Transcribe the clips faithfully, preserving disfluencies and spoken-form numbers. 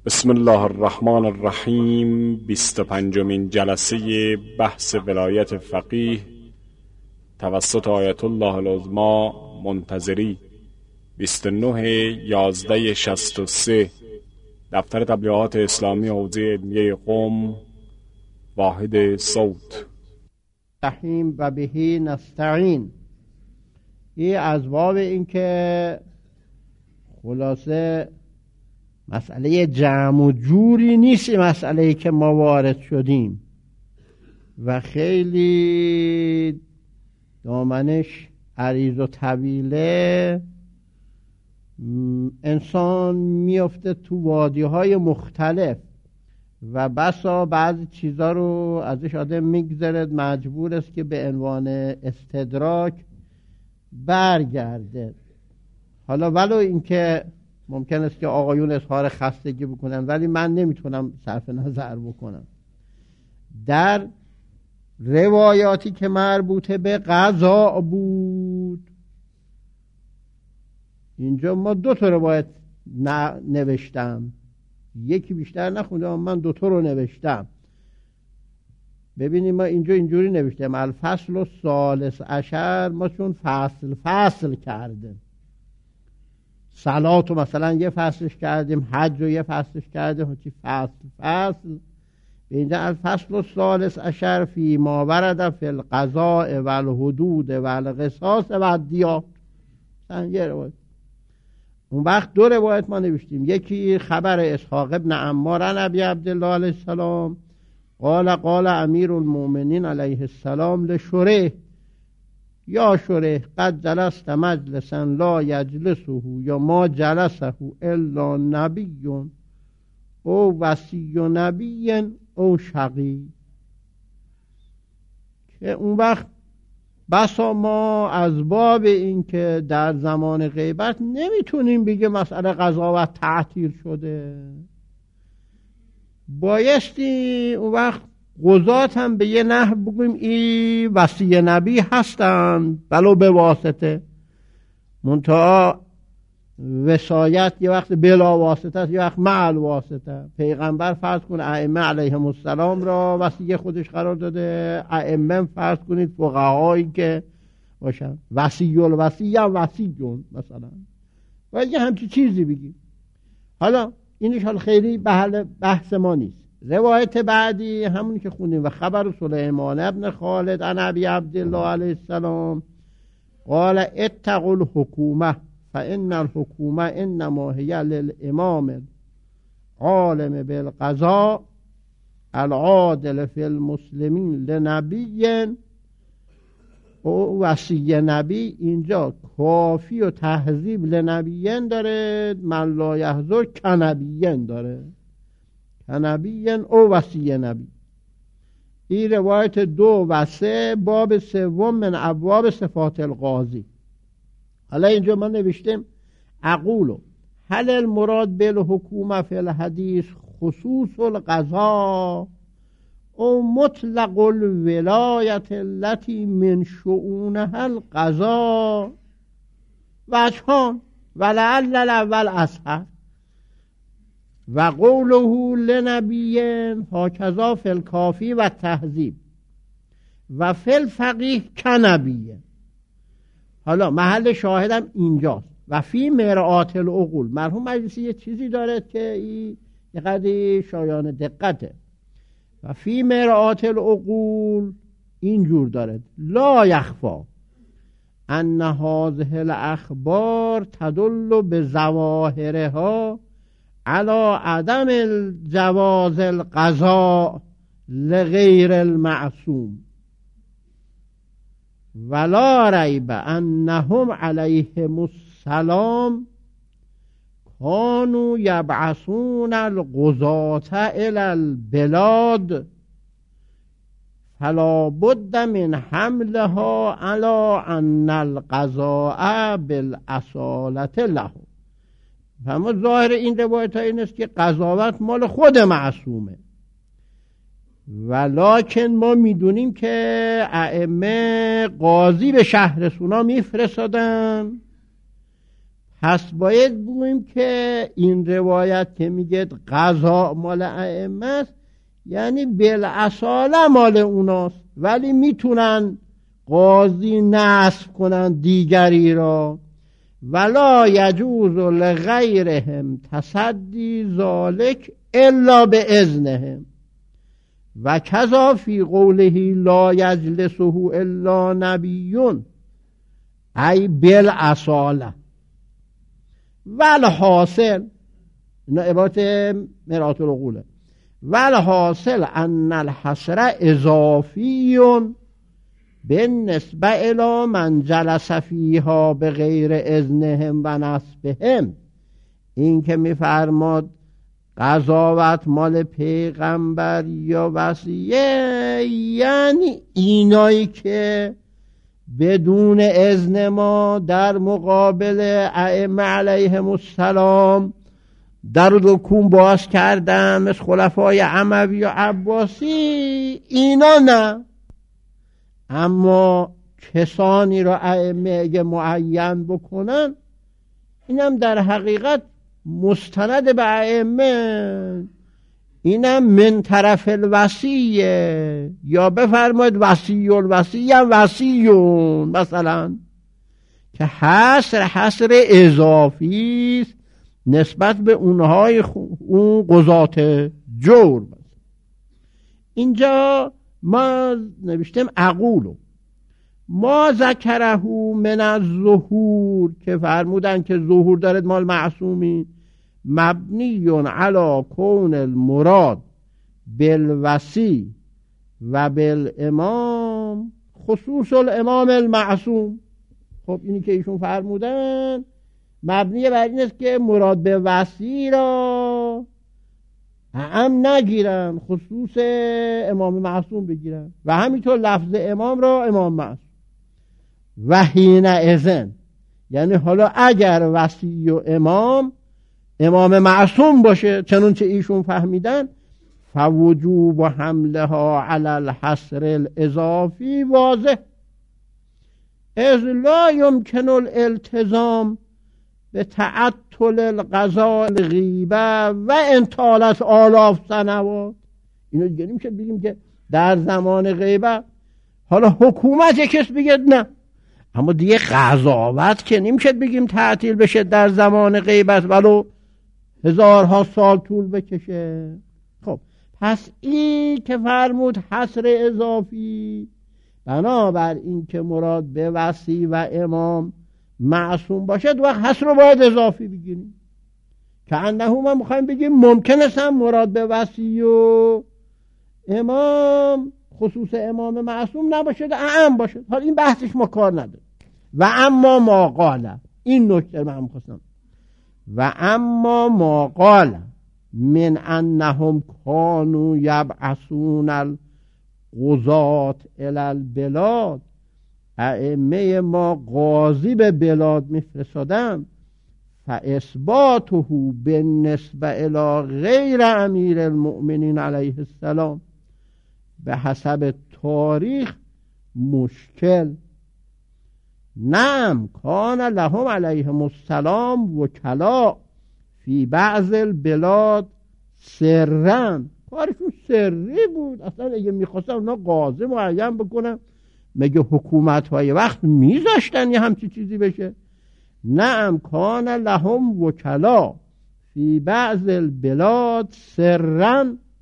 بسم الله الرحمن الرحیم. بیست و پنجمین جلسه بحث ولایت فقیه توسط آیت الله العظمی منتظری، بیست و نه یازده شصت و سه، دفتر تبلیغات اسلامی حوزه علمیه قم، واحد صوت. رحیم و بهی نستعین. این از باب این که خلاصه مسئله جمع و جوری نیست، مسئله که ما وارد شدیم و خیلی دامنش عریض و طویله. انسان میفته تو وادی های مختلف و بسا بعضی چیزا رو ازش آدم میگذره، مجبور است که به عنوان استدراک برگرده. حالا ولو اینکه ممکن است که آقایون اظهار خستگی بکنن، ولی من نمیتونم صرف نظر بکنم. در روایاتی که مربوطه به قضا بود، اینجا ما دو تا روایت نوشتم، یکی بیشتر نخوندم، من دو تا رو نوشتم. ببینیم ما اینجا اینجوری نوشتم الفصل و ثالث عشر، ما چون فصل فصل کردیم، صلات رو مثلا یه فصلش کردیم، حج رو یه فصلش کردیم، چی فصل فصل. اینجا الفصل و ثالث عشر فی ما ورد فی القضاء و الحدود و القصاص و الدیات. یه روایت. اون وقت دو روایت ما نوشتیم، یکی خبر اسحاق ابن عمار عن ابی عبدالله علیه السلام قال قال امیر المؤمنین علیه السلام لشریح یا شریح قد جلست مجلسا لا یجلسه یا ما جلسه الا نبی او وصی نبی او شقی. که اون وقت بسا ما از باب این که در زمان غیبت نمیتونیم بگیم مسئله قضاوت تعطیل شده، بایستی اون وقت قضات هم به یه نحو بگیم این وصی نبی هستن ولو به واسطه، منتها وصایت یه وقت بلا واسطه است، یه وقت مع الواسطه. پیغمبر فرض کن ائمه علیهم السلام را وصی خودش قرار داده، ائمه فرض کنید فقهایی که باشن وصی الوصی یا وصی جون مثلا، و یه همچی چیزی بگیم. حالا اینش حال خیلی بحث ما نیست. روایت بعدی همون که خوندیم و خبر سلیمان ابن خالد عن ابی عبدالله علیه السلام قال اتقوا الحکومه فان الحکومه انما هی للامام عالم بالقضاء العادل فی المسلمین لنبی او وصی نبی. اینجا کافی و تهذیب لنبیین داره، من لا یحضر کنبیین داره، کنبیین او وصی نبی. این روایت دو و سه باب سوم من ابواب صفات القاضی. حالا اینجا من نوشتم اقولو هل المراد بالحکومه فی الحدیث خصوص القضاء او مطلق الولایت التي من شؤونها القضاء وجهان ولعل الاول اصح و قوله لنبیین هکذا فی الکافی و تهذیب و فی الفقیه کنبیین. حالا محل شاهدم اینجاست و فی مرآت العقول. مرحوم مجلسی یه چیزی داره که این یه قدری شایان دقته. و فی مرآت العقول اینجور داره لا یخفا ان هذه الاخبار تدل بظواهرها علی عدم الجواز القضاء لغیر المعصوم ولا ریب انهم علیهم السلام کانوا یبعثون القضاة الی البلاد فلا بد من حملها علی ان القضاء بالاصالة له. فما ظاهر این روایت ها این است که قضاوت مال خود معصومه، ولکن ما میدونیم که ائمه قاضی به شهر سونا میفرستادن، پس باید بگوییم که این روایت که میگه قضا مال ائمه است یعنی بالاصاله مال اوناست، ولی میتونن قاضی نسب کنن دیگری را. ولا یجوز لغیرهم تصدی ذالک الا باذنهم و کذا فی قوله لا یجلسه الا نبی ای بالاصاله. والحاصل، این عبارت مرآت العقوله، والحاصل ان الحصر اضافی بالنسبه الی من جلس فیها بغیر اذنهم و نسبهم. این که میفرماد قضاوت مال پیغمبر یا وصیه، یعنی اینایی که بدون اذن ما در مقابل ائمه علیهم السلام در و دکون باز کردن، مثل خلفای اموی و عباسی، اینا نه. اما کسانی را ائمه اگه معین بکنن، اینم در حقیقت مستند به ائمه، اینم من طرف الوصیه، یا بفرماید وصی الوصی هم وصیون مثلا، که حصر حصر اضافی است نسبت به اونهای اون قضات جور. اینجا ما نوشتیم اقولو ما ذکره من الظهور، که فرمودن که ظهور دارد مال معصومی، مبنی علی کون المراد بالوصی و بالامام خصوص الامام المعصوم. خب اینی که ایشون فرمودن مبنی بر این است که مراد به وصی را هم نگیرن، خصوص امام معصوم بگیرن، و همینطور لفظ امام را امام معصوم. و حین اذن، یعنی حالا اگر وصی و امام امام معصوم باشه چنون چه ایشون فهمیدن، فوجوب حملها علی الحصر الاضافی واضح، اذ لا يمكن الالتزام به تعطل القضاء الغیبه و انطالت آلاف سنوات. اینو دیگه نمیشه بگیم که در زمان غیبه حالا حکومت کس بگه نه، اما دیگه قضاوت که نمیشه بگیم تعطیل بشه در زمان غیبت ولو هزارها سال طول بکشه. خب پس این که فرمود حصر اضافی، بنابر این که مراد به وصی و امام معصوم باشد، وقت حصر رو باید اضافی بگیریم، که انه ما میخوایم بگیم ممکن است هم مراد به وصی و امام خصوص امام معصوم نباشد، اعم باشد. حالا این بحثش ما کار نداره. و اما ما قال، این نکته من میخواستم، و اما ما قال من انهم کانوا یبعثون القضاة الی البلاد، ائمه ما قاضی به بلاد میفرستادن، فاثباته بالنسبه الی غیر امیر المؤمنین علیه السلام به حسب تاریخ مشکل. نعم کان لهم علیهم السلام وکلا فی بعض البلاد سرا، کارشون سری بود، اصلا اگه میخواستن اونا قاضی معین بکنن مگه حکومت های وقت میذاشتن یه همچی چیزی بشه؟ نعم کان لهم وکلا فی بعض البلاد سرا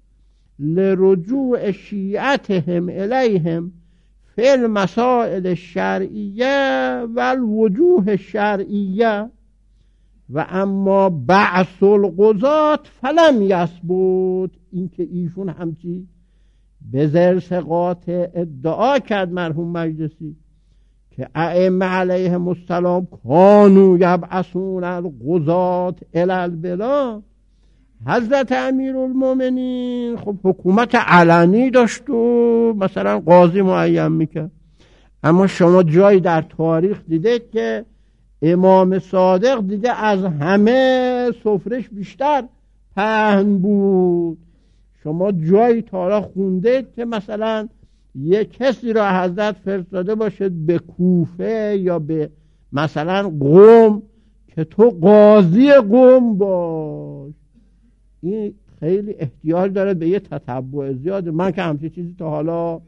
لرجوع شیعتهم الیهم فی المسائل الشرعیه و الوجوه الشرعیه، و اما بعث القضاة فلم یثبت. این که ایشون همچی به زرسقات ادعا کرد مرحوم مجلسی که ائمه علیهم السلام کانوا یبعثون القضاة الی البلاد، حضرت امیرالمومنین خب حکومت علنی داشت و مثلا قاضی معین میکرد، اما شما جایی در تاریخ دیده که امام صادق دیگه از همه سفرش بیشتر پهن بود؟ شما جایی تارا خونده که مثلا یک کسی را حضرت فرستاده باشد به کوفه یا به مثلا قم که تو قاضی قوم باش. این خیلی احتیاج داره به یه تتبع زیاده. من که همچین چیزی تا حالا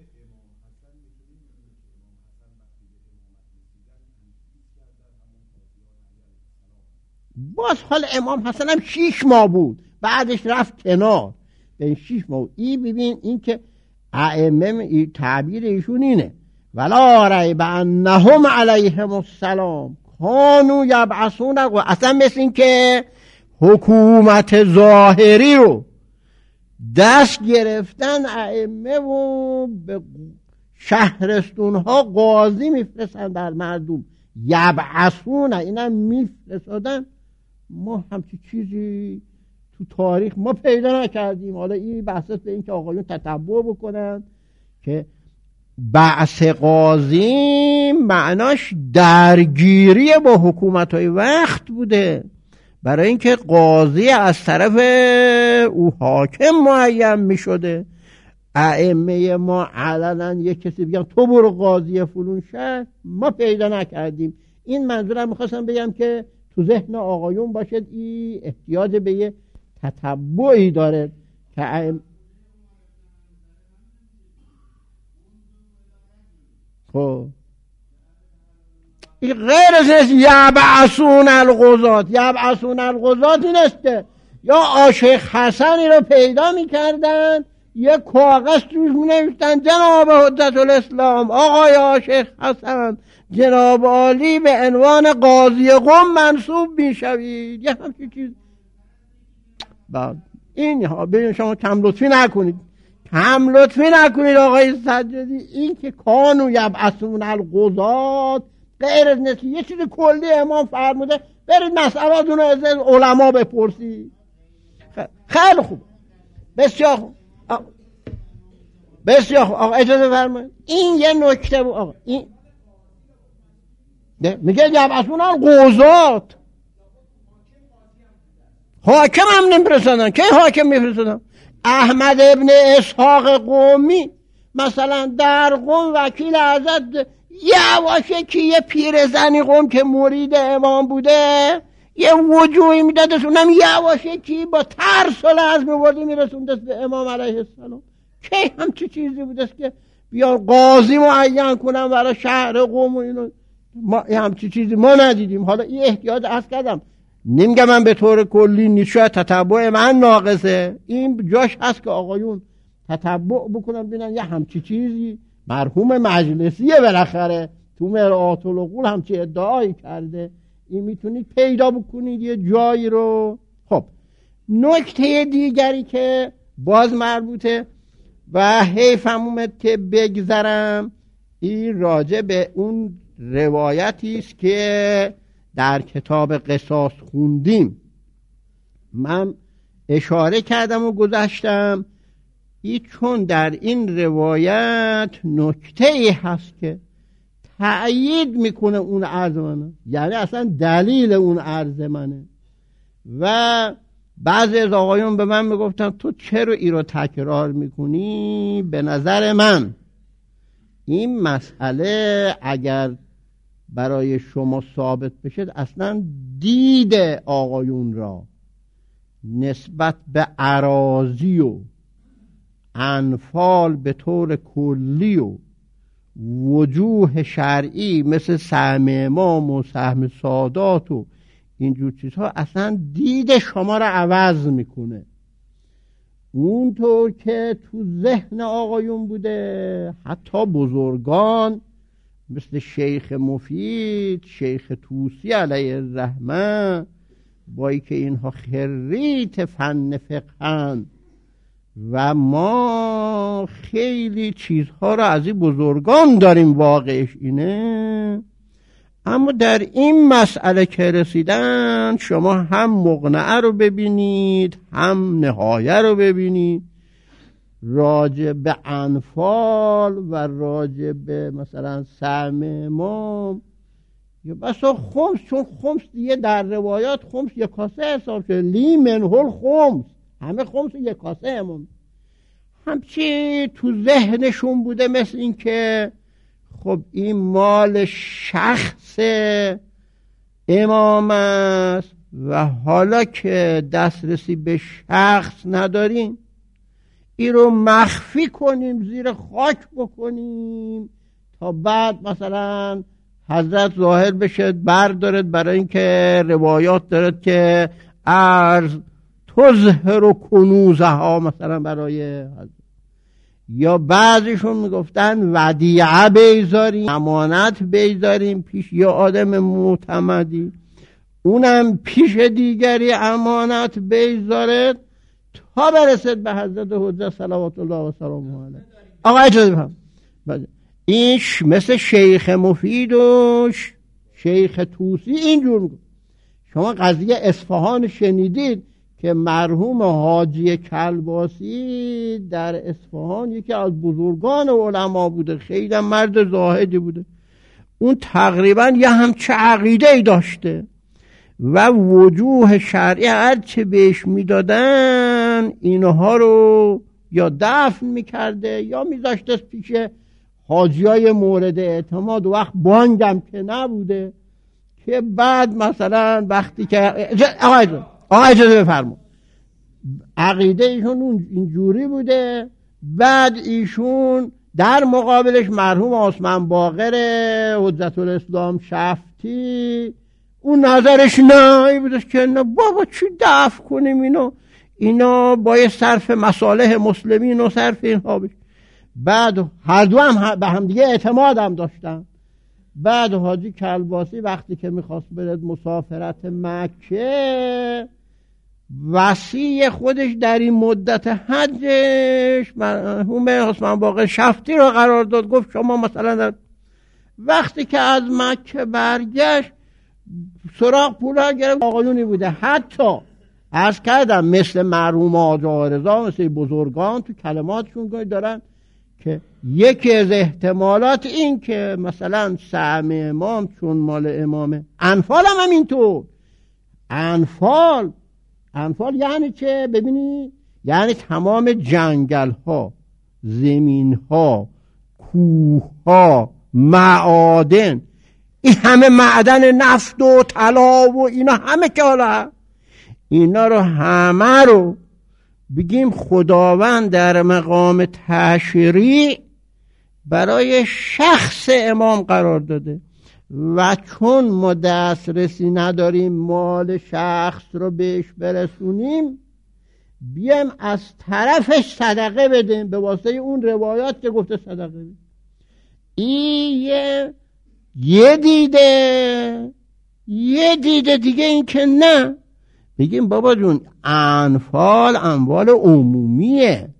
باز حال امام حسن هم شیش ماه بود، بعدش رفت کنار. به این شیش ماه این ببین، این که ائمه تعبیر ایشون اینه ولا ریب انهم علیهم السلام کانوا یبعثون. اصلا مثل این که حکومت ظاهری رو دست گرفتن ائمه و به شهرستون ها قاضی میفرستن در مردم، یبعثون، اینم میفرستادن. ما همچی چیزی تو تاریخ ما پیدا نکردیم. حالا این بحث به این که آقایون تتبع بکنن که بعث قاضی معناش درگیری با حکومت‌های وقت بوده، برای اینکه قاضی از طرف او حاکم معین می شده. ائمه ما علنا یک کسی بیان تو برو قاضی فلون شهر، ما پیدا نکردیم. این منظورم میخواستم بگم که تو ذهن آقایون باشد این احتیاج به یه تتبعی داره که ائمه خب این غیر از یبعثون القضات. یبعثون القضات این است که یا آشیخ حسنی رو پیدا میکردن، یک کاغذ توش مینوشتن جناب حجت الاسلام آقای آشیخ حسن جناب عالی به عنوان قاضی قم منصوب میشوید، یه همچین چیز. بعد این ها ببین شما کم لطفی نکنید، کم لطفی نکنید آقای سجادی. این که کانوا یبعثون القضات غیر از نسی یه چیز کلی امام فرموده، برید مسئلاتون رو از علما بپرسید. خیلی خوب، بسیار خوب، بسیار خوب. آقا اجازه فرمایید، این یه نکته بود. آقا این میگه یبعثون القضات، حاکم هم نمیرسندن. کی حاکم میفرستادن؟ احمد ابن اسحاق قومی مثلا در قوم وکیل حضرت یواشه که یه پیرزنی قوم که مرید امام بوده یه وجوهی میدادست، اونم یواشه که با ترس و لرز میبردی میرسوندست به امام علیه السلام. که همچی چیزی بودست که بیان قاضی معین کنن برای شهر قوم و اینو؟ ما همچی چیزی ما ندیدیم. حالا این احتیاط عرض کردم، نمیگم من به طور کلی نیست، شاید تتبع من ناقصه، این جاش هست که آقایون تتبع بکنن ببینن یه همچی چیزی مرحوم مجلسیه بالاخره تو مرآت العقول همچی ادعایی کرده، این میتونید پیدا بکنید یه جایی رو. خب نکته دیگری که باز مربوطه و حیفم اومد که بگذرم، این راجع به اون روایتی است که در کتاب قصاص خوندیم. من اشاره کردم و گذاشتم ای چون در این روایت نکته ای هست که تأیید میکنه اون عرض منه، یعنی اصلا دلیل اون عرض منه. و بعضی از آقایون به من میگفتن تو چرا ای رو تکرار میکنی؟ به نظر من این مسئله اگر برای شما ثابت بشه اصلا دید آقایون را نسبت به اراضی و انفال به طور کلی و وجوه شرعی مثل سهم امام و سهم سادات و اینجور چیزها اصلا دید شما را عوض میکنه. اونطور که تو ذهن آقایون بوده، حتی بزرگان مثل شیخ مفید، شیخ طوسی علیه الرحمه، با ای که اینها خریت فن فقهن و ما خیلی چیزها را از این بزرگان داریم، واقعش اینه. اما در این مسئله که رسیدن شما هم مقنعه رو ببینید هم نهایه رو ببینید، راجع به انفال و راجع به مثلا سهم امام یا بسا خمس، چون خمس دیگه در روایات خمس یک کاسه حساب شده، لی منهل خمس، همه خمس یک کاسه امام. همچی تو ذهنشون بوده مثل این که خب این مال شخص امام است و حالا که دسترسی به شخص نداریم این رو مخفی کنیم، زیر خاک بکنیم تا بعد مثلا حضرت ظاهر بشه بردارد، برای اینکه روایات دارد که ارز تظهر و کنوزها مثلا برای حضرت. یا بعضیشون میگفتن ودیعه بیزاریم، امانت بیزاریم پیش یا آدم معتمدی، اونم پیش دیگری امانت بیزارد تا برسد به حضرت حجت صلوات الله و سلامه علیه. آقا اجازه بفهم، این مثل شیخ مفید و شیخ توسی اینجور میگه. شما قضیه اصفهان شنیدید که مرحوم حاجی کلباسی در اصفهان یکی از بزرگان علما بوده، خیلی مرد زاهدی بوده، اون تقریبا یه همچه عقیده ای داشته و وجوه شرعی هرچه بهش میدادن اینها رو یا دفن میکرده یا میذاشته پیش حاجی های مورد اعتماد، و وقت بانگم که نبوده که بعد مثلا وقتی که آقا اجازه بفرما عقیده ایشون اینجوری بوده، بعد ایشون در مقابلش مرحوم عثمان باقر حجت الاسلام شفتی اون نظرش نه ای بودش که نه بابا چی دفع کنیم اینو، اینا باید صرف مصالح مسلمین و صرف اینها بشه. بعد هر دو هم به هم دیگه اعتماد هم داشتن. بعد حاجی کلباسی وقتی که میخواست برد مسافرت مکه، وصی خودش در این مدت حجش مرحوم عثمان باقر شفتی رو قرار داد، گفت شما مثلا در وقتی که از مکه برگشت سراغ پولا گرفت، آقایونی بوده حتی عرض کردم مثل مرحوم آقا رضا، مثل بزرگان تو کلماتشون دارن که یکی از احتمالات این که مثلا سهم امام چون مال امامه، انفال هم همینطور. انفال انفال یعنی چه؟ ببینی یعنی تمام جنگل ها، زمین ها، کوه ها، معادن، این همه معدن نفت و طلا و اینا همه که حالا اینا رو همه رو بگیم خداوند در مقام تشریع برای شخص امام قرار داده و چون ما دسترسی نداریم مال شخص رو بهش برسونیم، بیایم از طرفش صدقه بدیم به واسطه اون روایات که گفته صدقه بدیم. این یه یه دیده یه دیده دیگه این که نه، بگیم بابا جون انفال اموال عمومیه،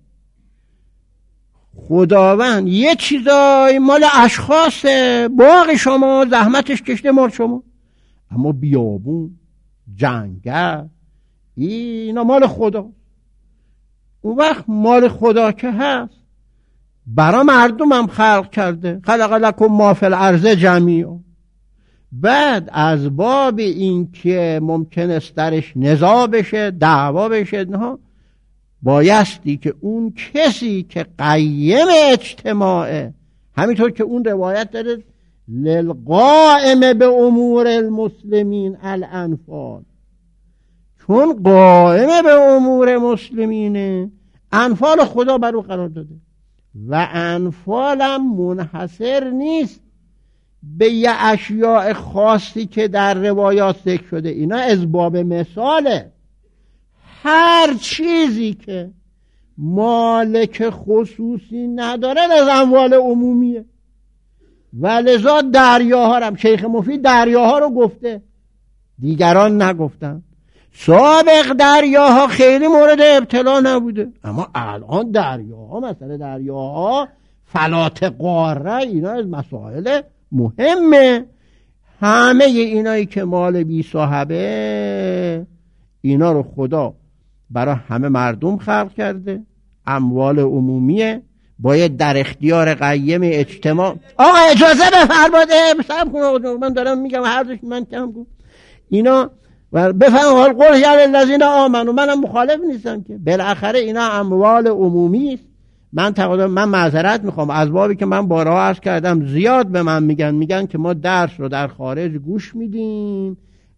خداوند یه چیزای مال اشخاصه، باغ شما زحمتش کشته مال شما، اما بیابون جنگل اینا مال خدا. اون وقت مال خدا که هست برای مردم هم خلق کرده، خلق لکم ما فی الارض جمیعا. بعد از باب این که ممکن است درش نزاع بشه، دعوا بشه، نه بایستی که اون کسی که قیم اجتماعه، همینطور که اون روایت داره للقائم به امور المسلمین الانفال، چون قائم به امور مسلمینه انفال خدا بر او قرار داده و انفالم منحصر نیست به یه اشیاء خاصی که در روایات ذکر شده، اینا از باب مثاله. هر چیزی که مالک خصوصی نداره از اموال عمومیه و لذا دریاها هم شیخ مفید دریاها رو گفته، دیگران نگفتن. سابق دریاها خیلی مورد ابتلا نبوده، اما الان دریاها مثلا دریاها فلات قاره اینا از مسائل مهمه. همه اینایی که مال بی صاحبه اینا رو خدا برای همه مردم خلق کرده، اموال عمومیه، باید در اختیار قیم اجتماع. آقا اجازه بفرمایید بسم کنم، من دارم میگم هر دوش من کم گفت اینا بفهم حال قول یعنی الذین آمنوا، منم مخالف نیستم که بالاخره اینا اموال عمومی است. من تقاضا من معذرت میخوام از بابی که من بارها عرض کردم زیاد به من میگن میگن که ما درس رو در خارج گوش میدیم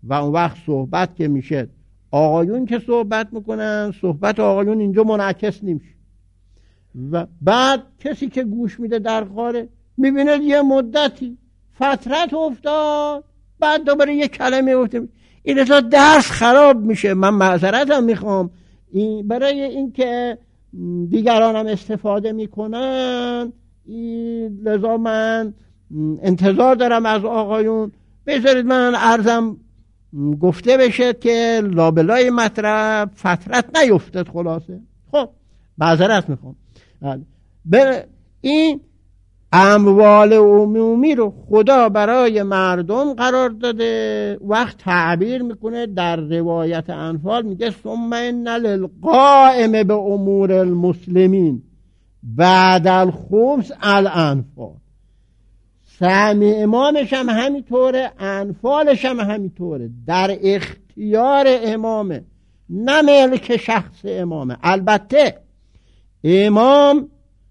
و اون وقت صحبت که میشه، آقایون که صحبت میکنن صحبت آقایون اینجا منعکس نمیشه و بعد کسی که گوش میده در قاره میبینه یه مدتی فترت افتاد، بعد دوباره یه کلمه گفته، این لذا درس خراب میشه. من معذرتم میخوام این برای اینکه دیگرانم استفاده میکنن، لذا من انتظار دارم از آقایون بذارید من عرضم گفته بشه که لابلای مطلب فترت نیفتد. خلاصه خب معذرت میخوام. به این اموال عمومی رو خدا برای مردم قرار داده، وقت تعبیر میکنه در روایت انفال میگه ثم ان للقائم به امور المسلمین بعد الخمس الانفال. سهم امامش هم همینطوره، انفالش هم همینطوره، در اختیار امامه نه ملک شخص امامه. البته امام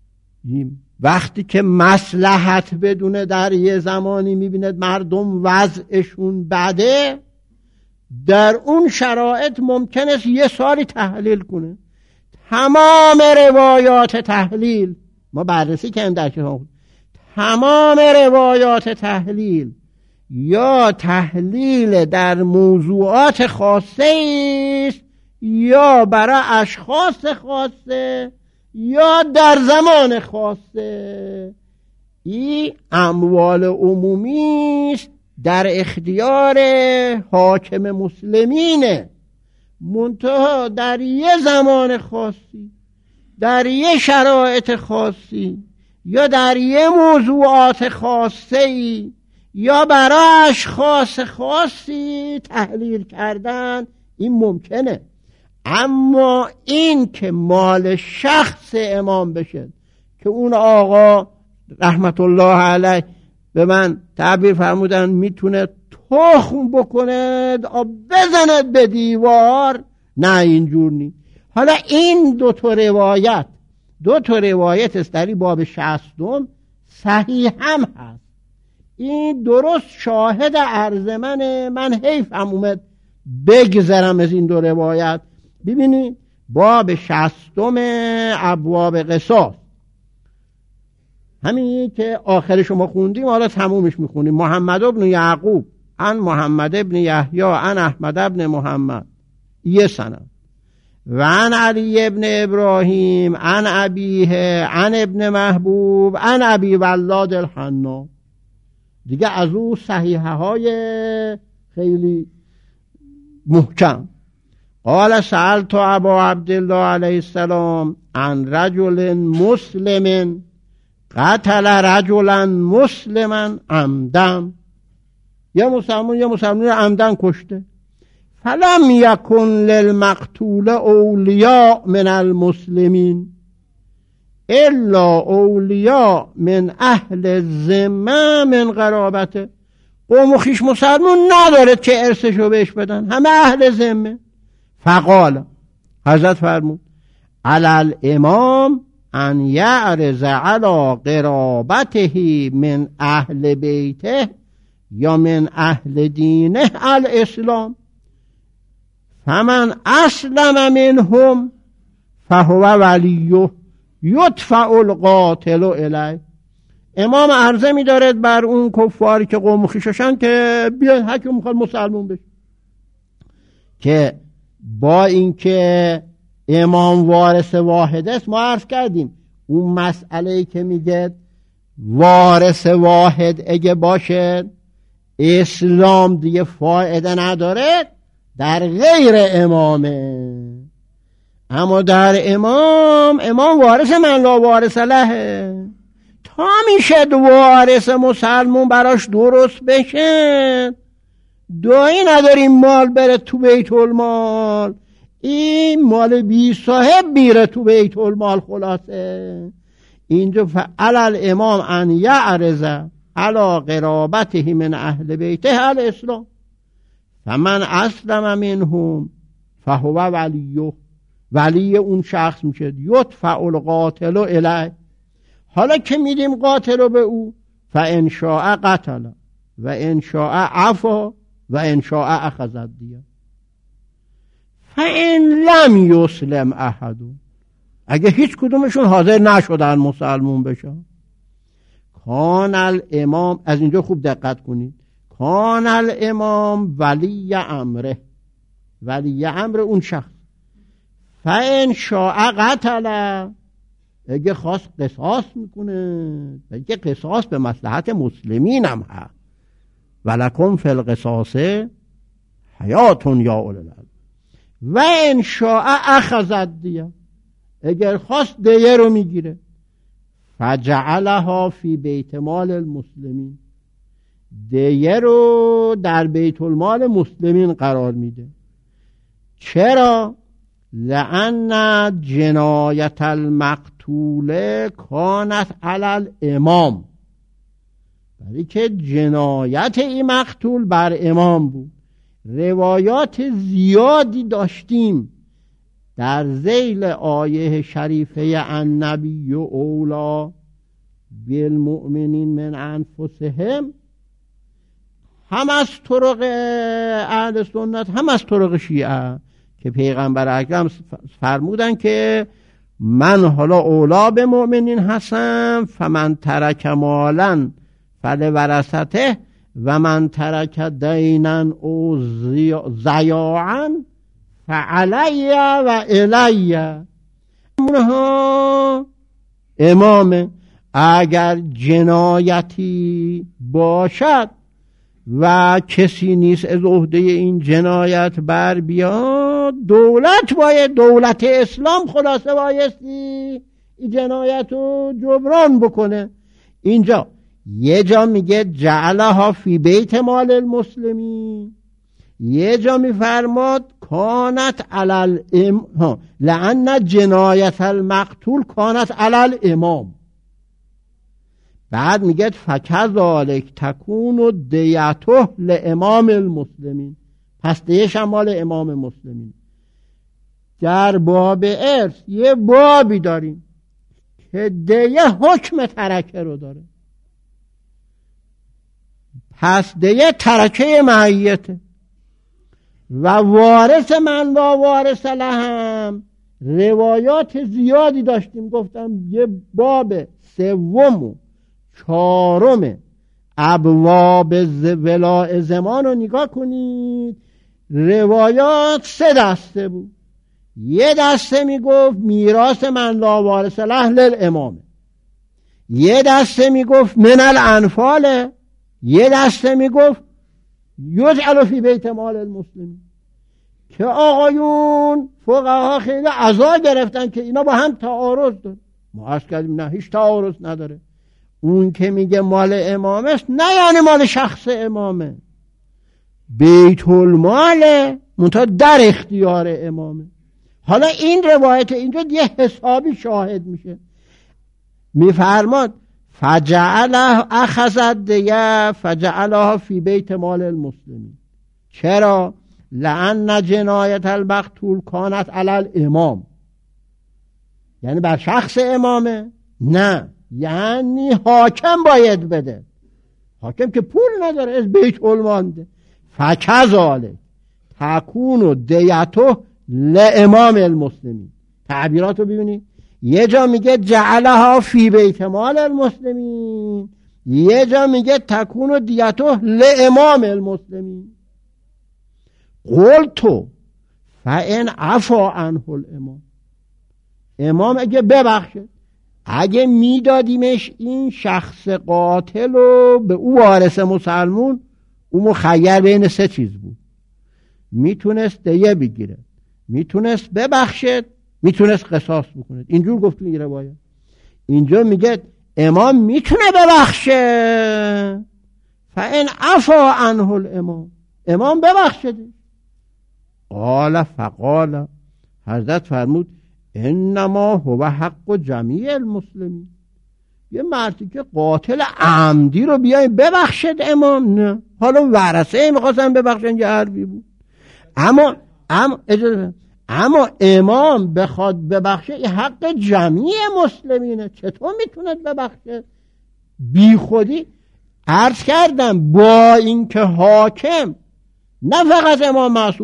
وقتی که مصلحت بدونه در یه زمانی میبیند مردم وضعشون بده، در اون شرایط ممکن است یه سالی تحلیل کنه. تمام روایات تحلیل ما بررسی کردیم در کتاب، تمام روایات تحلیل یا تحلیل در موضوعات خاصه است یا برای اشخاص خاصه یا در زمان خاصه. این اموال عمومی است در اختیار حاکم مسلمینه، منتها در یه زمان خاصی، در یه شرایط خاصی یا در یه موضوعات خاصی یا برای اشخاص خاصی تحلیل کردن این ممکنه. اما این که مال شخص امام بشه که اون آقا رحمت الله علیه به من تعبیر فرمودن میتونه تخم بکنه آب بزند به دیوار، نه اینجور نی. حالا این دو تا روایت دو تا روایت است در باب شصتم صحیح هم هست. این درست شاهد عرض منه، من حیفم اومد بگذرم از این دو روایت. ببینید باب شصتم ابواب قصاص، همین که آخر شما خوندیم حالا تمومش میخونیم. محمد ابن یعقوب عن محمد ابن یحیی عن احمد ابن محمد یه سند و عن علی ابن ابراهیم عن ابیه عن ابن محبوب عن ابی ولاد الحنا. دیگه از او صحیحه های خیلی محکم. قال سألت ابا عبدالله علیه السلام عن رجل مسلم قتل رجلا مسلما عمدا. یه مسلمان یه مسلمان رو عمدن کشته. فلم یکن للمقتول اولیاء من المسلمین الا اولیاء من اهل ذمه من قرابته. قوم و خویش مسلمان نداره که ارثشو بهش بدن، همه اهل ذمه. فقال حضرت فرمود علی الامام ان یعرض علی قرابته من اهل بیته یا من اهل دینه الاسلام فمن اسلم منهم فهو ولیه یدفع القاتل الیه. امام عرضه می دارد بر اون کفاری که قوم خویششن که بیاید هر کی میخواد مسلمان بشه، که با اینکه امام وارث واحد است ما عرض کردیم اون مسئله که میگه وارث واحد اگه باشه اسلام دیگه فایده نداره در غیر امامه، اما در امام امام وارث من لا وارث له. تا میشه دو وارث مسلمون براش درست بشه دایی نداریم مال بره تو بیت المال، این مال بی صاحب میره تو بیت المال. خلاصه اینجا فعل الامام ان یعرض علی قرابته من اهل بیته الاسلام فمن اسلم منهم فهو ولیه، ولی اون شخص میشه. یدفع القاتل الیه. حالا که میدیم قاتل به او فان شاء قتل و ان شاء عفا و ان شاء اخذ الدیه فان لم یسلم احد، اگه هیچ کدومشون حاضر نشدن مسلمون بشن، کان الامام، از اینجا خوب دقت کنید، کان الامام ولی امره، ولی امر اون شخص، فان شاء قتل، اگه خواست قصاص میکنه، اگه قصاص به مصلحت مسلمین هم هست، ولکم فی القصاص حیاتون یا اولی الالباب، و ان شاء اخذ الدیه، اگر خواست دیه رو میگیره، فجعلها فی بیت مال المسلمین، دیه رو در بیت المال مسلمین قرار میده. چرا؟ لأن جنایت المقتول کانت علی الامام، برای که جنایت این مقتول بر امام بود. روایات زیادی داشتیم در ذیل آیه شریفه النبی اولی بالمؤمنین من انفسهم، هم از طرق اهل سنت هم از طرق شیعه، که پیغمبر اکرم فرمودن که من حالا اولا به مؤمنین هستم، فمن ترک مالا فلورثته و من ترک دینا او ضیاعا فعلی و الی. اونها امامه، اگر جنایتی باشد و کسی نیست از عهده این جنایت بر بیاد، دولت باید، دولت اسلام خلاصه بایستی این جنایت رو جبران بکنه. اینجا یه جا میگه جعلها فی بیت مال المسلمین، یه جا میفرماد کانت علی الامام، لأن جنایت المقتول کانت علی الامام. بعد میگه فکذالک تکون دیته لامام المسلمین، پس دیش هم مال امام مسلمین. در باب ارث یه بابی داریم که دیه حکم ترکه رو داره، پس دیه ترکه معیته و وارث من و وارث لهم روایات زیادی داشتیم. گفتم یه باب سوم و چهارم ابواب ولاء زمان رو نگاه کنید، روایات سه دسته بود. یه دسته میگفت میراث من لا وارث له للامامه، یه دسته میگفت من الانفاله، یه دسته میگفت یجعل فی بیت مال المسلمین، که آقایون فقها خیلی عزا گرفتن که اینا با هم تعارض داره. ما عرض کردیم نه، هیچ تعارض نداره. اون که میگه مال امامه است، نه یعنی مال شخص امامه، بیت الماله، منتها در اختیار امامه. حالا این روایت اینجا یه حسابی شاهد میشه. میفرماد فجعله اخذ دیه فجعلها فی بیت مال المسلمین. چرا؟ لأن جنایت المقتول کانت علی الامام، یعنی بر شخص امامه؟ نه، یعنی حاکم باید بده، حاکم که پول نداره از بیت المال ده. فکذالک تکون دیته لامام المسلمین. تعبیرات رو ببینید، یه جا میگه جعلها فی بیت مال المسلمین، یه جا میگه تکون دیته لامام المسلمین. قلتو فان عفا عنه الامام، امام اگه ببخشه، اگه میدادیمش این شخص قاتل رو به او وارث مسلمون، او مخیر بین سه چیز بود، میتونست دیه بگیره، میتونست ببخشد، میتونست قصاص بکنه. اینجور گفت این روایت. اینجا میگه امام میتونه ببخشه، فان عفا عنه الامام، امام ببخشده. قال فقال، حضرت فرمود انما هو حق جمیع المسلمین. یه مردی که قاتل عمدی رو بیای ببخشد امام، نه. حالا ورثه میخواستن ببخشن، یه حرفی بود. اما اما اجازه اما امام بخواد ببخشه، این حق جمیع مسلمینه. چطور میتونه ببخشه؟ بی خودی. عرض کردم با اینکه حاکم نه فقط امام معصوم.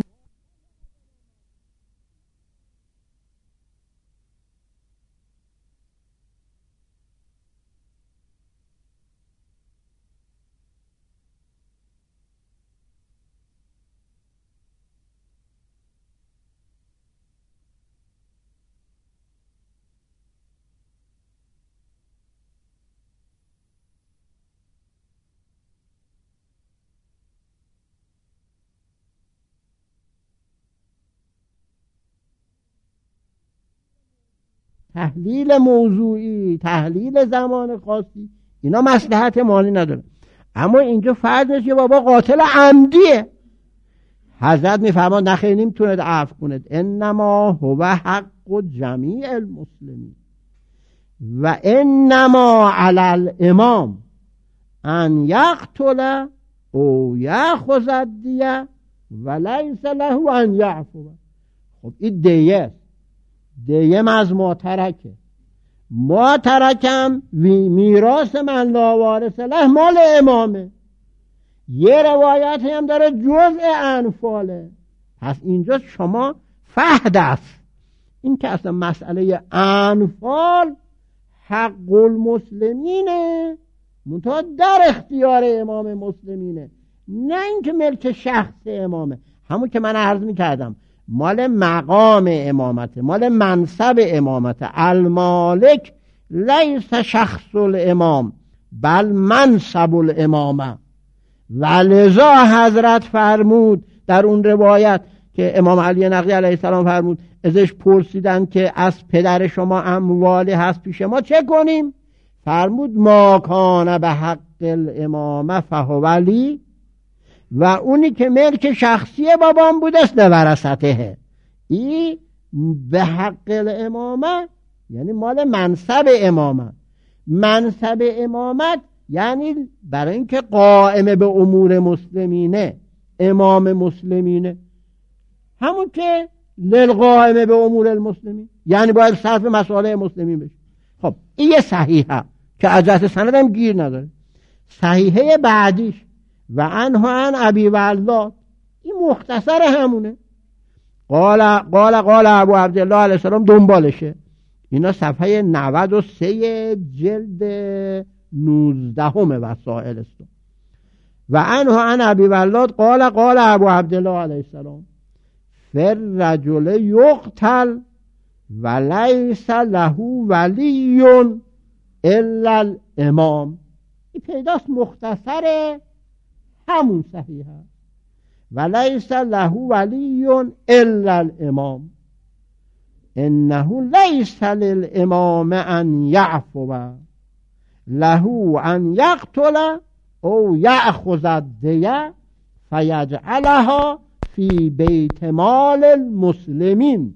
تحلیل موضوعی، تحلیل زمان خاصی، اینا مصلحت مالی نداره. اما اینجا فرض نیست که بابا قاتل عمدیه. حضرت میفرماد نخیر نمیتوند عفو کند، انما هو حق جمیع المسلمین و انما علی الامام ان یقتل او یأخذ الدیه و لیس له ان یعفو. خب این دیه دیم از ما ترکه، ما ترکم میراث من لا وارث له مال امامه. یه روایت هم داره جزء انفاله. پس اینجا شما فهد است این که اصلا مسئله انفال حق المسلمینه، منتها در اختیار امام مسلمینه، نه اینکه ملک شخص امامه. همون که من عرض میکردم مال مقام امامته، مال منصب امامته. المالک لیس شخص الامام بل منصب الامامه. و لذا حضرت فرمود در اون روایت که امام علی نقی علیه السلام فرمود، ازش پرسیدن که از پدر شما اموالی هست پیش ما چه کنیم؟ فرمود ما کان به حق الامامه فهو لی، و اونی که ملک شخصی بابام بود است لورثته. این به حق الامامه یعنی مال منصب امامت. منصب امامت یعنی برای اینکه قائم به امور مسلمینه، امام مسلمینه، همون که للقائم به امور المسلمین، یعنی باید صرف مسائل مسلمین بشه. خب این یه صحیحه که از جهت سند هم گیر نداره. صحیحه بعدیش و انها عن ابی ولاد، این مختصر همونه. قال قال قال ابو عبدالله علیه السلام دنبالشه. اینا صفحه نود و سه جلد نوزدهم وسائل است. و انها عن ابی ولاد قال قال ابو عبدالله علیه السلام فر رجل یقتل و لیس له ولی الا الامام. این پیداست مختصره همون صحیحه. و لیس له ولی الا الامام انه لیس للامام ان یعفو له ان یقتل او یأخذ الدیه فیجعلها فی بیت مال المسلمین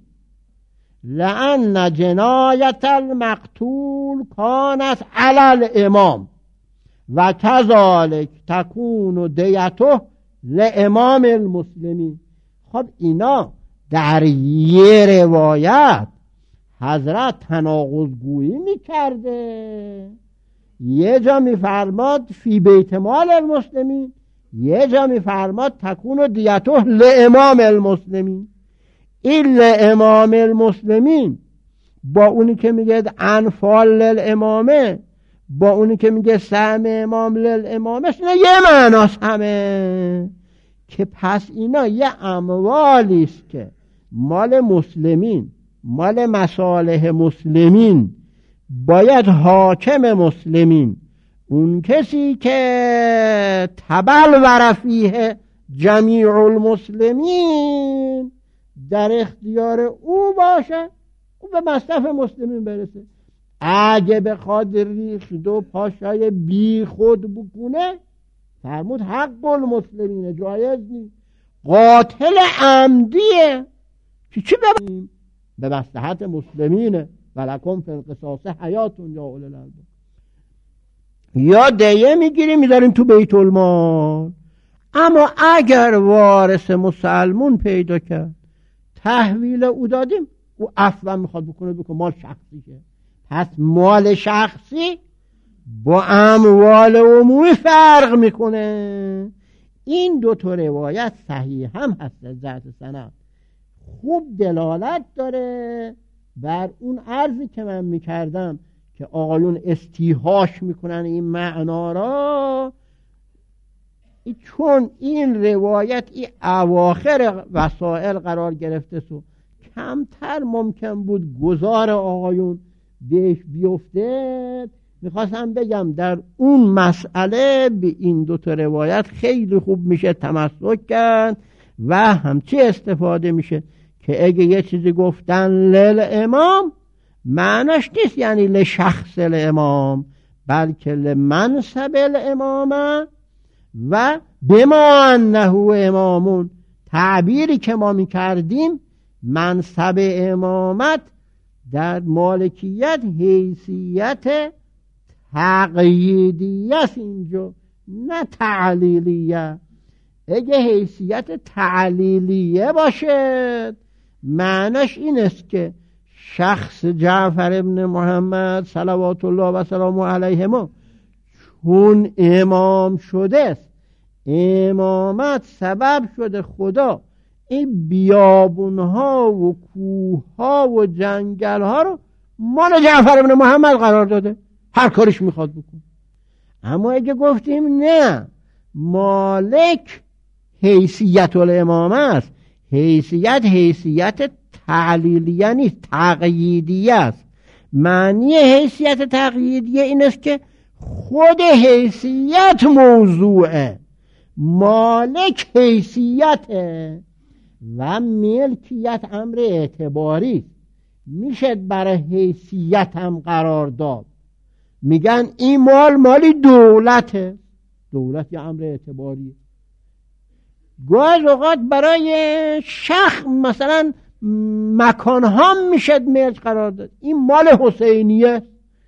لأن جنایت المقتول کانت علی الامام و کذالک تکون دیته لامام المسلمین. خب اینا در یه روایت حضرت تناقض گویی میکرده. یه جا میفرماد فی بیت مال المسلمین، یه جا میفرماد تکون دیته لامام المسلمین. این لامام المسلمین با اونی که میگه انفال للامامه، با اونی که میگه سهم امام للامامه، اینا یه معناست همه. که پس اینا یه اموالی است که مال مسلمین، مال مصالح مسلمین، باید حاکم مسلمین، اون کسی که تبل ورفیه جمیع المسلمین، در اختیار او باشه، او به مصرف مسلمین برسه. اگه بخواد ریخت و پاشای بی خود بکنه، فرمود حق المسلمینه، جایز نیست. قاتل عمدیه که چی ببینیم؟ به مصلحت مسلمینه. ولکم فی القصاص حیاتون یا اولي الالباب. یا دیه میگیریم میذاریم تو بیت المال. اما اگر وارث مسلمون پیدا کرد، تحویل او دادیم، او عفوا میخواد بکنه بکنه مال شخصیه. پس مال شخصی با اموال عمومی فرق میکنه. این دو تا روایت صحیح هم هست از جهت سند، خوب دلالت داره بر اون عرضی که من میکردم که آقایون استیحاش میکنن این معنا را. چون این روایت این اواخر وسائل قرار گرفته سو کمتر ممکن بود گذار آقایون بهش بیفته، میخواستم بگم در اون مسئله به این دو تا روایت خیلی خوب میشه تمسک کرد و همچی استفاده میشه که اگه یه چیزی گفتن لل امام معناش نیست یعنی لشخص الامام، بلکه لمنصب الامامه و بما انه امامون. تعبیری که ما میکردیم منصب امامت در مالکیت حیثیت تقییدیه است اینجا، نه تعلیلیه. اگه حیثیت تعلیلیه باشه معناش این است که شخص جعفر ابن محمد صلوات الله و سلام علیهما چون امام شده است، امامت سبب شده خدا این بیابونها و کوهها و جنگلها رو مال جعفر ابن محمد قرار داده، هر کارش میخواد بکن. اما اگه گفتیم نه، مالک حیثیت الامامه است، حیثیت حیثیت تعلیلیه نیست، تقییدیه است. معنی حیثیت تقییدیه این است که خود حیثیت موضوعه، مالک حیثیته و ملکیت امر اعتباری، میشه برای حیثیت هم قرار داد. میگن این مال مالی دولته، دولت یا امر اعتباری. گاهی اوقات برای شخص مثلا مکان هم میشه ملک قرار داد، این مال حسینیه،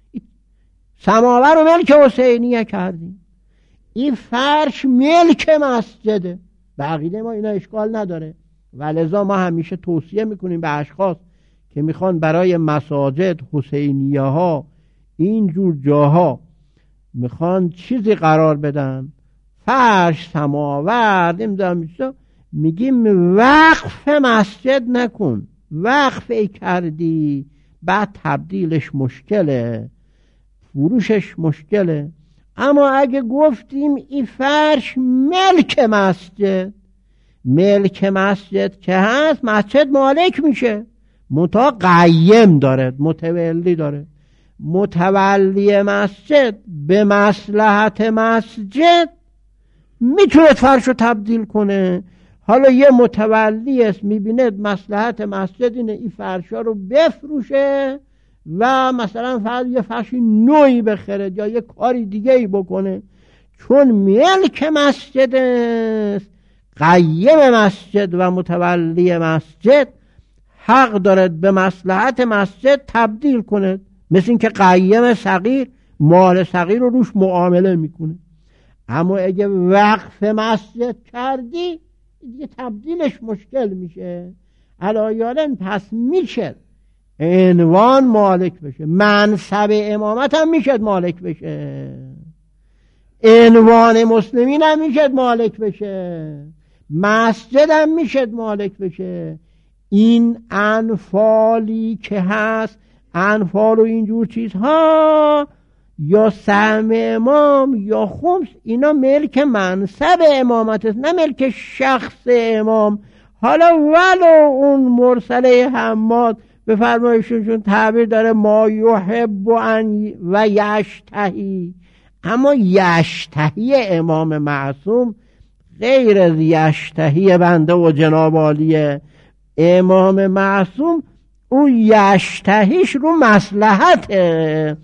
سماور رو ملک حسینیه کردیم، این فرش ملک مسجده. به عقیده ما اینا اشکال نداره و لذا ما همیشه توصیه میکنیم به اشخاص که میخوان برای مساجد حسینیه ها اینجور جاها میخوان چیزی قرار بدن، فرش، سماور، نمیدونم چیزا، میگیم وقف مسجد نکن. وقف ای کردی بعد تبدیلش مشکله، فروشش مشکله. اما اگه گفتیم این فرش ملک مسجد، ملک مسجد که هست مسجد مالک میشه، متا قیم داره، متولی داره. متولی مسجد به مصلحت مسجد میتونه فرش رو تبدیل کنه. حالا یه متولی است میبینه مصلحت مسجد اینه این فرشا رو بفروشه و مثلا فرض یه فرش نوعی بخره یا یه کاری دیگه ای بکنه، چون ملک مسجد است، قیم مسجد و متولی مسجد حق دارد به مصلحت مسجد تبدیل کنه. مثل این که قیم صغیر مال صغیر رو روش معامله میکنه. اما اگه وقف مسجد کردی دیگه تبدیلش مشکل میشه. علایالن پس میشه عنوان مالک بشه، منصب امامت هم میشه مالک بشه، عنوان مسلمین هم میشه مالک بشه، مسجد هم میشه مالک بشه. این انفالی که هست، انفال و اینجور چیزها، یا سهم امام یا خمس، اینا ملک منصب امامت است، نه ملک شخص امام. حالا ولو اون مرسله حماد به فرمایششون تعبیر داره ما یحب ان و یشتهی، اما یشتهی امام معصوم غیر از یشتهی بنده و جناب عالیه. امام معصوم اون یشتهیش رو مصلحته.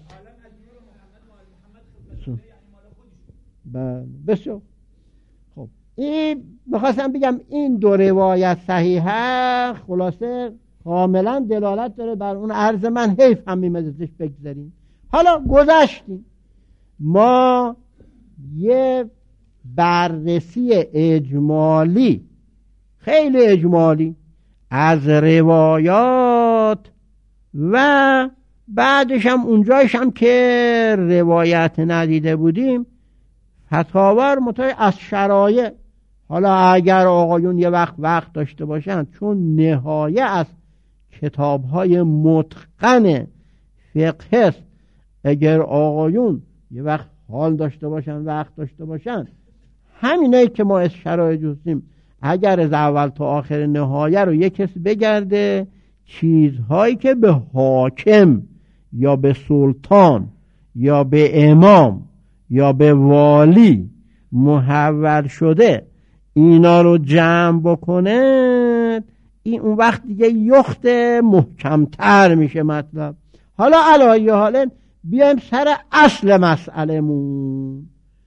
بسیار خب، این میخواستم بگم این دو روایت صحیحه، خلاصه کاملا دلالت داره بر اون عرض من، حیف هم میمزدش بگذاریم. حالا گذشتیم، ما یه بررسی اجمالی، خیلی اجمالی از روایات و بعدش هم اونجایش هم که روایت ندیده بودیم فتاور متای از شرایع حالا اگر آقایون یه وقت وقت داشته باشن، چون نهایه از کتاب‌های متقن فقه است، اگر آقایون یه وقت حال داشته باشن، وقت داشته باشن، همینایی که ما از شرایط جستیم، اگر از اول تا آخر نهایه رو یک کس بگرده، چیزهایی که به حاکم یا به سلطان یا به امام یا به والی محول شده، اینا رو جمع بکنه، این اون وقت دیگه یخت محکمتر میشه مطلب. حالا علایه حالا بیایم سر اصل مسئله مون.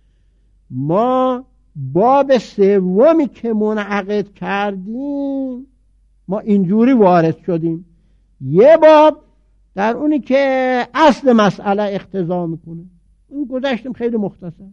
ما باب سومی که منعقد کردیم، ما اینجوری وارد شدیم، یه باب در اونی که اصل مسئله اقتضا میکنه، اون گذاشتیم خیلی مختصر.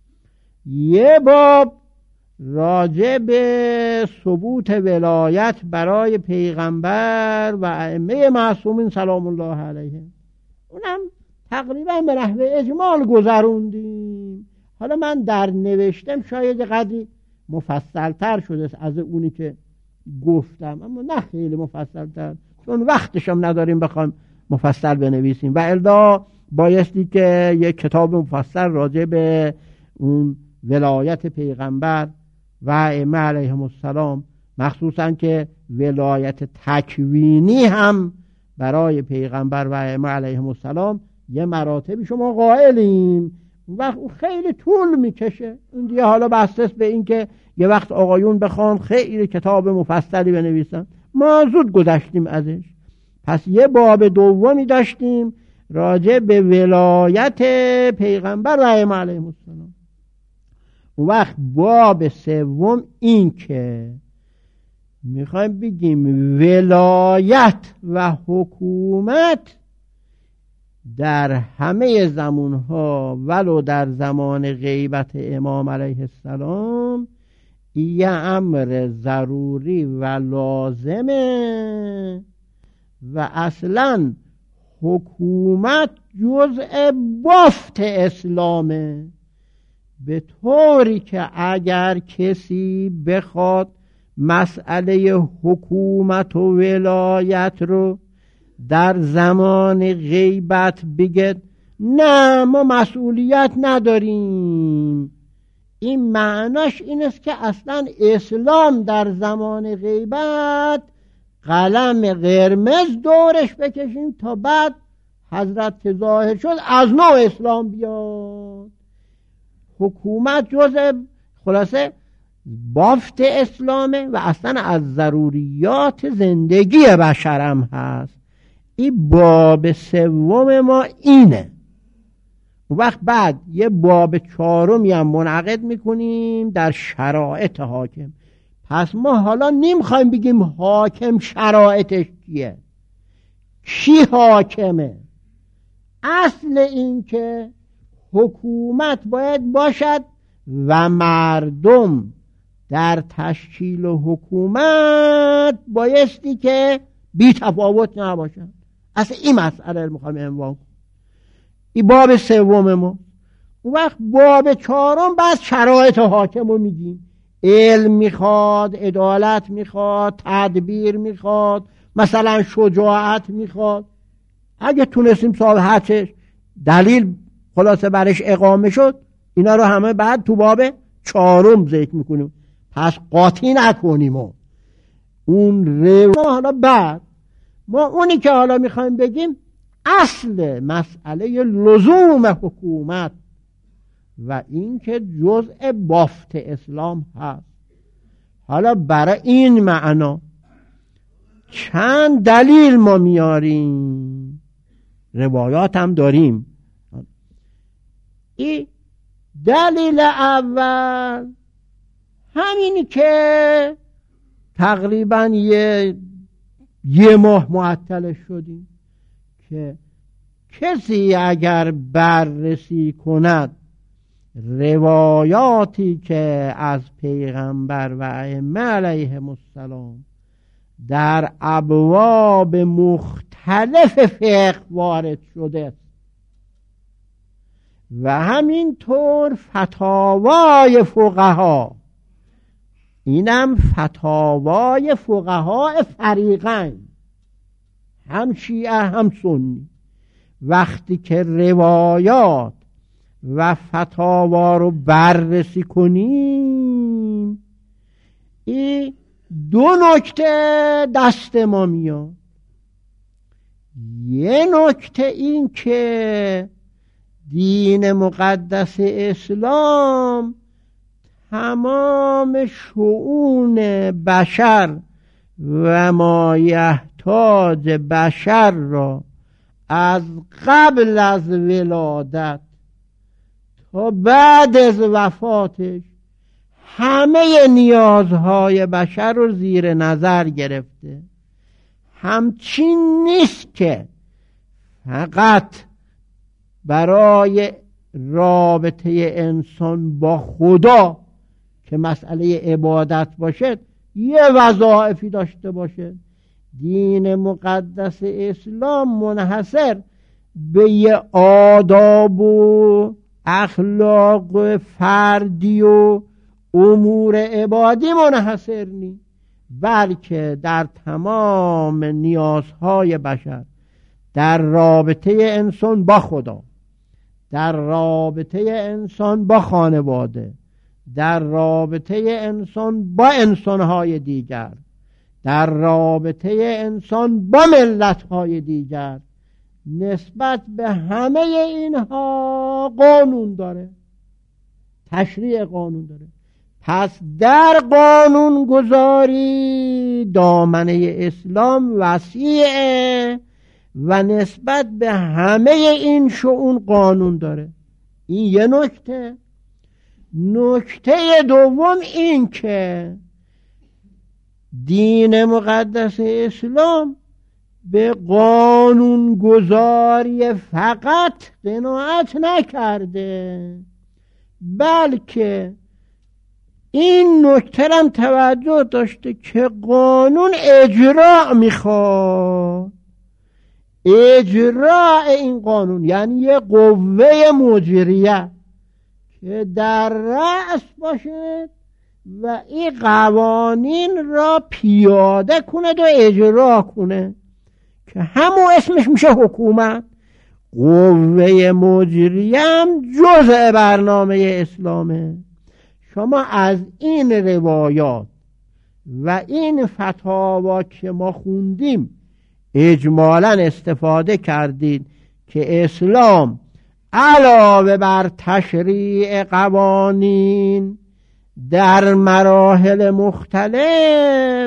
یه باب راجع به ثبوت ولایت برای پیغمبر و ائمه معصومین سلام الله علیهم، اونم تقریبا به نحو اجمال گذروندیم. حالا من در نوشتم شاید قدری مفصلتر شده از اونی که گفتم، اما نه خیلی مفصلتر، چون وقتشم نداریم بخوایم مفصل بنویسیم، و الا بایستی که یک کتاب مفصل راجع به اون ولایت پیغمبر و ائمه علیهم السلام، مخصوصا که ولایت تکوینی هم برای پیغمبر و ائمه علیهم السلام یه مراتبی شما قائلیم، وقت خیلی طول میکشه. اون دیگه حالا بحث به این که یه وقت آقایون بخوان خیلی کتاب مفصلی بنویسن، ما زود گذشتیم ازش. پس یه باب دومی داشتیم راجع به ولایت پیغمبر و ائمه علیهم السلام. اون وقت باب سوم این که میخوایم بگیم ولایت و حکومت در همه زمانها ولو در زمان غیبت امام علیه السلام یه امر ضروری و لازمه، و اصلا حکومت جزء بافت اسلامه، به طوری که اگر کسی بخواد مسئله حکومت و ولایت رو در زمان غیبت بگه نه ما مسئولیت نداریم، این معناش این است که اصلا اسلام در زمان غیبت قلم قرمز دورش بکشیم تا بعد حضرت که ظاهر شد از نو اسلام بیاد. حکومت جزء خلاصه بافت اسلامه و اصلا از ضروریات زندگی بشرم هست. این باب سوم ما اینه. وقت بعد یه باب چهارمی هم منعقد میکنیم در شرایط حاکم. پس ما حالا نمیخوایم بگیم حاکم شرایطش کیه، کی حاکمه. اصل این که حکومت باید باشد و مردم در تشکیل حکومت بایستی که بی تفاوت نباشن. اصلا این مسئله رو میخوایم عنوان کنیم. این باب سوم ما. اون وقت باب چهارم بعد شرایط حاکم رو میگیم. علم میخواد، عدالت میخواد، تدبیر میخواد، مثلا شجاعت میخواد. اگه تونستیم صاحب هرچه دلیل خلاصه برش اقامه شد، اینا رو همه بعد تو باب چهارم ذکر میکنیم. پس قاطی نکنیم. و اون رو حالا بعد ما اونی که حالا میخوایم بگیم اصل مسئله لزوم حکومت و این که جزء بافت اسلام هست. حالا برای این معنا چند دلیل ما میاریم، روایات هم داریم. این دلیل اول همینی که تقریبا یه یه ماه معطل شدیم که کسی اگر بررسی کند روایاتی که از پیغمبر و ائمه علیهم السلام در ابواب مختلف فقه وارد شده و همینطور فتاوای فقها اینم فتاوای فقهای فریقین، هم شیعه هم سنی. وقتی که روایات و فتاوا رو بررسی کنیم، این دو نکته دست ما میاد. یه نکته این که دین مقدس اسلام تمام شؤون بشر و مایحتاج بشر را از قبل از ولادت تا بعد از وفاتش همه نیازهای بشر رو زیر نظر گرفته. همچین نیست که فقط برای رابطه انسان با خدا که مسئله عبادت باشه یه وظایفی داشته باشه. دین مقدس اسلام منحصر به یه آداب و اخلاق فردی و امور عبادی منحصر نیست، بلکه در تمام نیازهای بشر، در رابطه انسان با خدا، در رابطه انسان با خانواده، در رابطه انسان با انسانهای دیگر، در رابطه انسان با ملتهای دیگر، نسبت به همه اینها قانون داره، تشریع قانون داره. پس در قانون گذاری دامنه اسلام وسیعه و نسبت به همه این شؤون قانون داره. این یه نکته. نکته دوم این که دین مقدس اسلام به قانون گذاری فقط قناعت نکرده، بلکه این نکته هم توجه داشته که قانون اجرا میخواد. اجراء این قانون یعنی یه قوه مجریه که در رأس باشه و این قوانین را پیاده کنه و اجرا کنه که همون اسمش میشه حکومت. قوه مجریه هم جزء برنامه اسلامه. شما از این روایات و این فتاوا که ما خوندیم اجمالاً استفاده کردید که اسلام علاوه بر تشریع قوانین در مراحل مختلف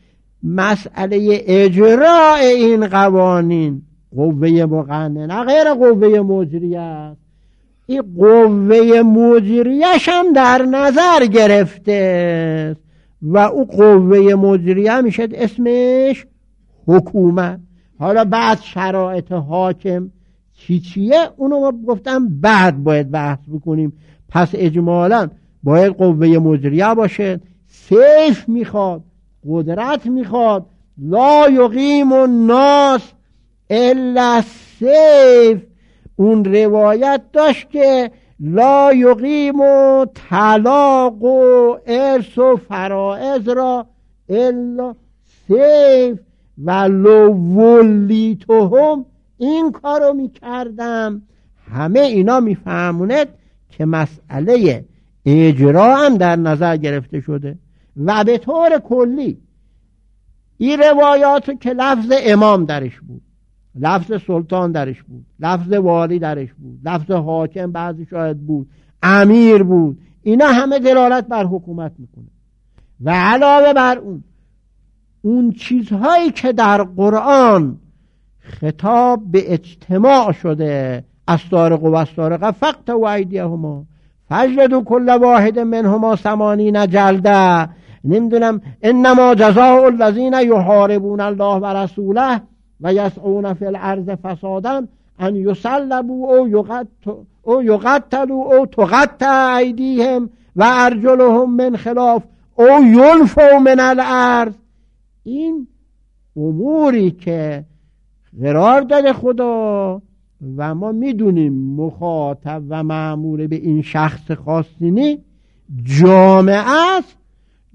مسئله اجراء این قوانین، قوه مقننه غیر قوه مجریه است، این قوه مجریهش هم در نظر گرفته و او قوه مجریه میشه اسمش حکومت. حالا بعد شرایط حاکم چی چیه اونو ما گفتم بعد باید بحث بکنیم. پس اجمالاً باید قوه مجریه باشه، سیف میخواد، قدرت میخواد. لا یقیم الناس الا سیف. اون روایت داشت که لا یقیم و طلاق و ارث و فرائض را الا سیف و لو ولیتهم این کارو میکردم. همه اینا میفهموند که مسئله اجرا هم در نظر گرفته شده. و به طور کلی این روایاتو که لفظ امام درش بود، لفظ سلطان درش بود، لفظ والی درش بود، لفظ حاکم بعضی شاید بود، امیر بود، اینا همه دلالت بر حکومت میکنه. و علاوه بر اون اون چیزهایی که در قرآن خطاب به اجتماع شده، السارق و السارقه فاقطعوا ایدیهما فاجلدوا كل واحد منهما ثمانین جلده، نمیدونم انما جزاء الذین یحاربون الله و رسوله و یسعون فی الارض فسادا ان یصلبوا او یقتلوا او یقتلوا او تقطع ایدیهم و ارجلهم من خلاف او ینفوا من الارض. این اموری که قرار داده خدا و ما میدونیم مخاطب و مأمور به این شخص خاصی نی جامعه است،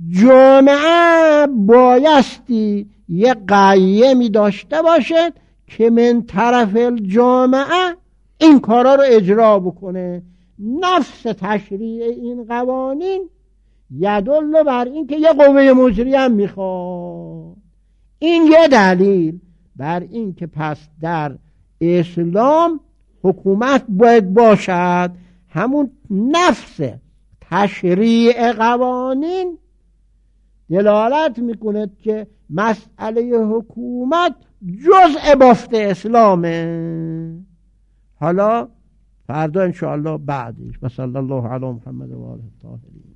جامعه بایستی یه قیمی داشته باشد که من طرف الجامعه این کارا رو اجرا بکنه. نفس تشریع این قوانین یدل بر این که یه قوه مجریه هم میخواد. این یه دلیل بر این که پس در اسلام حکومت باید باشد. همون نفس تشریع قوانین دلالت میکنه که مسئله حکومت جزء بافت اسلامه. حالا فردا انشاءالله بعدش و صلی الله علی محمد و آله الطاهرین.